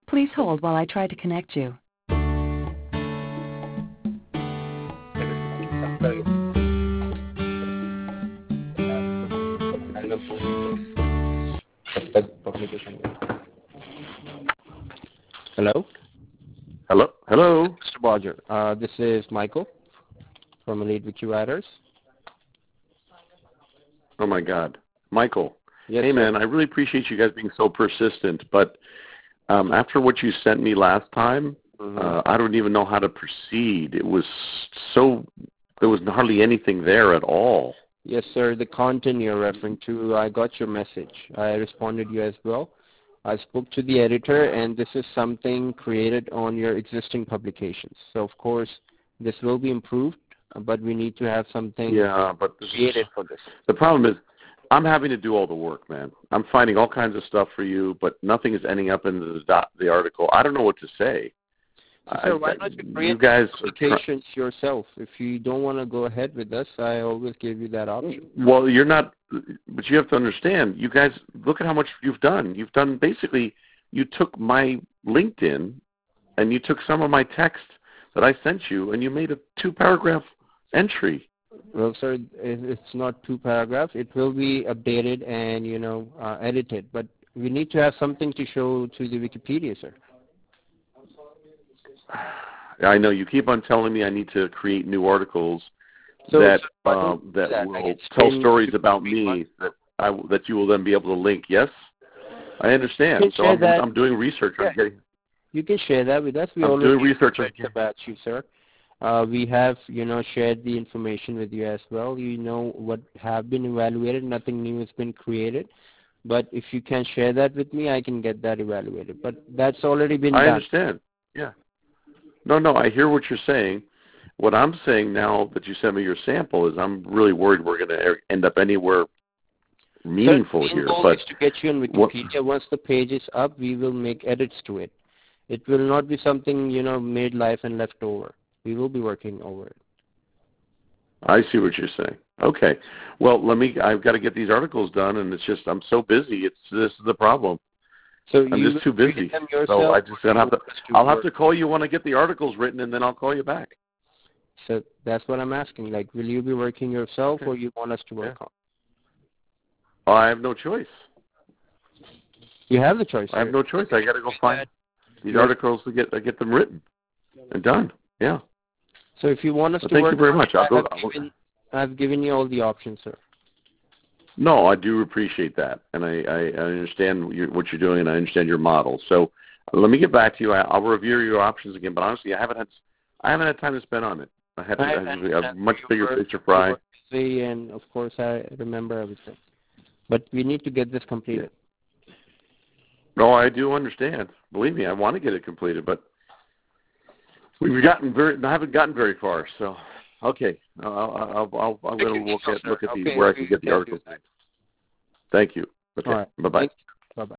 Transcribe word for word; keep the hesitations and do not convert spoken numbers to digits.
Please hold while I try to connect you. Hello? Hello? Hello? Mister Bodger, uh, this is Michael from Elite Victory Riders. Oh, my God. Michael. Yes, hey, sir. man, I really appreciate you guys being so persistent, but um, after what you sent me last time, Mm-hmm. uh, I don't even know how to proceed. It was so, there was hardly anything there at all. Yes, sir. The content you're referring to, I got your message. I responded you as well. I spoke to the editor, and this is something created on your existing publications. So, of course, this will be improved, but we need to have something yeah, but this created is, for this. The problem is I'm having to do all the work, man. I'm finding all kinds of stuff for you, but nothing is ending up in the, dot, the article. I don't know what to say. So, sir, why not you create you guys publications yourself? If you don't want to go ahead with us, I always give you that option. Well, you're not, but you have to understand, you guys, look at how much you've done. You've done, basically, you took my LinkedIn and you took some of my text that I sent you and you made a two-paragraph entry. Well, sir, it's not two paragraphs. It will be updated and, you know, uh, edited. But we need to have something to show to the Wikipedia, sir. I know you keep on telling me I need to create new articles so, that so uh, that, that will tell stories about me that I, that you will then be able to link. Yes, I understand. So I'm, I'm doing research. Yeah. I'm getting. You can share that with us. We I'm already doing research about you, sir. Uh, we have, you know, shared the information with you as well. You know what have been evaluated. Nothing new has been created. But if you can share that with me, I can get that evaluated. But that's already been I done. I understand. Yeah. No, no, I hear what you're saying. What I'm saying now that you sent me your sample is I'm really worried we're going to end up anywhere meaningful so here. But is to get you on Wikipedia, what, once the page is up, we will make edits to it. It will not be something, you know, made live and left over. We will be working over it. I see what you're saying. Okay. Well, let me. I've got to get these articles done, and it's just I'm so busy. It's this is the problem. So I'm you just too busy. them yourself, so I just have to. I'll work? have to call you when I get the articles written, and then I'll call you back. So that's what I'm asking. Like, will you be working yourself, okay. or you want us to work yeah. on? Oh, I have no choice. You have the choice. I have no choice. I got to go find these yes. articles to get to get them written and done. Yeah. So if you want us well, to thank work you very on much. it, I'll go. I've given, I've given you all the options, sir. No, I do appreciate that, and I, I, I understand your, what you're doing, and I understand your model. So let me get back to you. I, I'll review your options again, but honestly, I haven't had I haven't had time to spend on it. I have, to, I have a much bigger fish to fry. And of course, I remember everything, but we need to get this completed. Yeah. No, I do understand. Believe me, I want to get it completed, but we've gotten very, I haven't gotten very far. So, okay, I'll, I'll, I'll, I'm going to look at look at these okay. where I can get the articles. Thank you. Okay. All right. Bye bye. Bye bye.